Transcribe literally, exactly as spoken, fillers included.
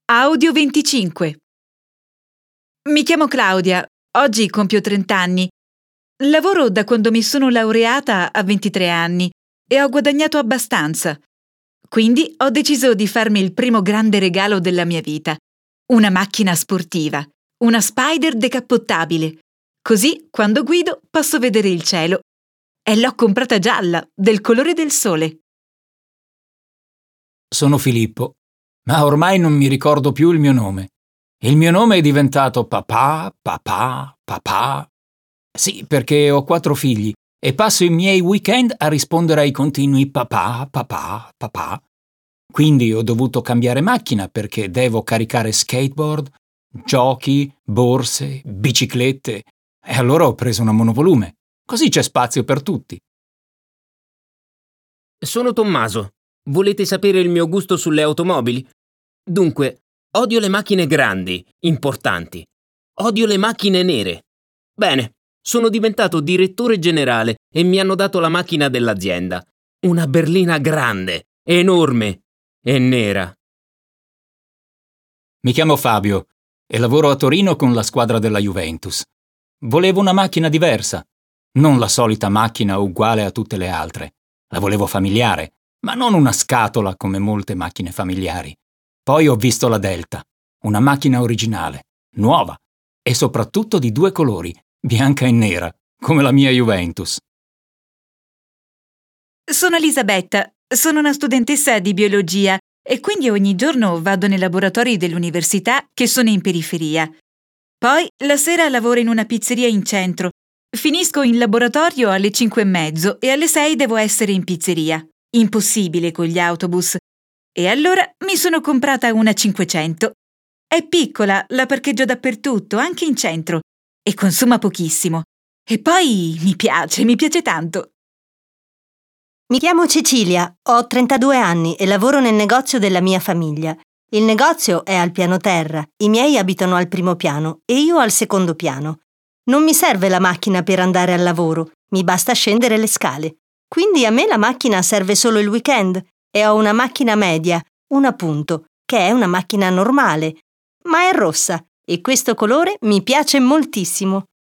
Audio venticinque. Mi chiamo Claudia, oggi compio trenta anni. Lavoro da quando mi sono laureata a ventitré anni e ho guadagnato abbastanza. Quindi ho deciso di farmi il primo grande regalo della mia vita. Una macchina sportiva, una Spider decappottabile. Così, quando guido, posso vedere il cielo. E l'ho comprata gialla, del colore del sole. Sono Filippo, ma ormai non mi ricordo più il mio nome. Il mio nome è diventato papà, papà, papà. Sì, perché ho quattro figli e passo i miei weekend a rispondere ai continui papà, papà, papà. Quindi ho dovuto cambiare macchina perché devo caricare skateboard, giochi, borse, biciclette. E allora ho preso una monovolume. Così c'è spazio per tutti. Sono Tommaso. Volete sapere il mio gusto sulle automobili? Dunque, odio le macchine grandi, importanti. Odio le macchine nere. Bene, sono diventato direttore generale e mi hanno dato la macchina dell'azienda. Una berlina grande, enorme e nera. Mi chiamo Fabio e lavoro a Torino con la squadra della Juventus. Volevo una macchina diversa, non la solita macchina uguale a tutte le altre. La volevo familiare, ma non una scatola come molte macchine familiari. Poi ho visto la Delta, una macchina originale, nuova e soprattutto di due colori, bianca e nera, come la mia Juventus. Sono Elisabetta, sono una studentessa di biologia e quindi ogni giorno vado nei laboratori dell'università che sono in periferia. Poi la sera lavoro in una pizzeria in centro. Finisco in laboratorio alle cinque e mezzo e alle sei devo essere in pizzeria. Impossibile con gli autobus. E allora mi sono comprata una cinquecento. È piccola, la parcheggio dappertutto, anche in centro, e consuma pochissimo. E poi mi piace, mi piace tanto. Mi chiamo Cecilia, ho trentadue anni e lavoro nel negozio della mia famiglia. Il negozio è al piano terra, i miei abitano al primo piano e io al secondo piano. Non mi serve la macchina per andare al lavoro, mi basta scendere le scale. Quindi a me la macchina serve solo il weekend e ho una macchina media, una Punto, che è una macchina normale, ma è rossa e questo colore mi piace moltissimo.